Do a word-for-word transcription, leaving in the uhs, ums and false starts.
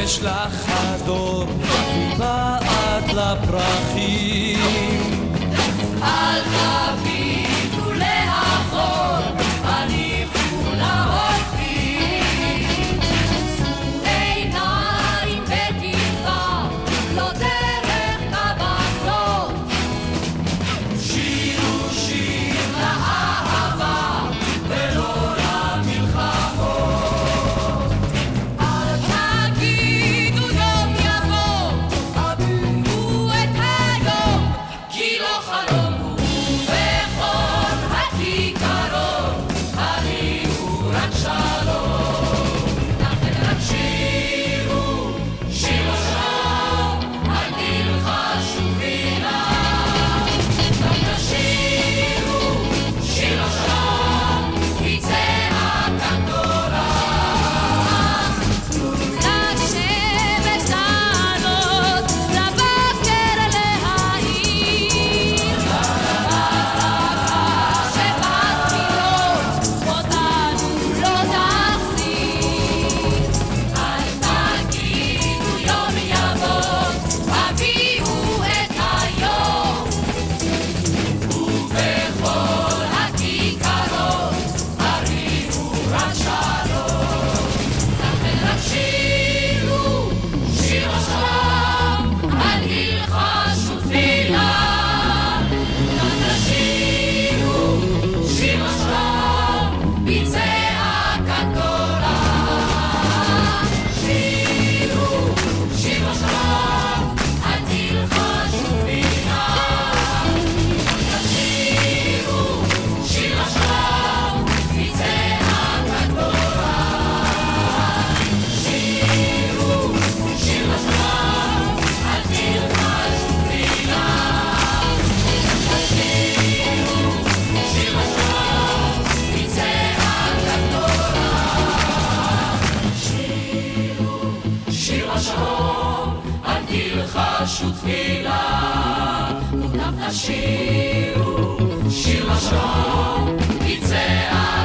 אשלח הדור מבעד לפרחים. אל תביטו לאחור, הניחו להולכים. שאו עיניים בתקווה, לא דרך כוונות. שירו שיר לאהבה ולא למלחמות. אל תגידו יום יבוא, הביאו את היום, כי לא חלום הוא בכל הכיכרות, הריעו רק שלום. לכן רק שירו, שיר השלום, אל תלחשו תפילה. רק תשירו, שיר השלום, היא צעקה גדולה. לשמש לעלות, לבקר להאיר. שבתפילות אותנו לא תחזיר. אל תגידו יום יבוא, הביאו את היום. ובכל הכיכרות הריעו רק שלום. לכן רק שירו, שיר השלום, אל תלחשו תפילה. רק תשירו, שיר השלום, בצעקה גדולה. שירו, שיר השלום, אל תלחשו תפילה. רק תשירו, שיר השלום, בצעקה גדולה. שירו, שיר השלום, אל תלחשו תפילה. תשירו, שיר השלום, בצעקה גדולה. שירו, שיר השלום, אל תלחשו תפילה. מוטב תשירו, שיר השלום, בצעקה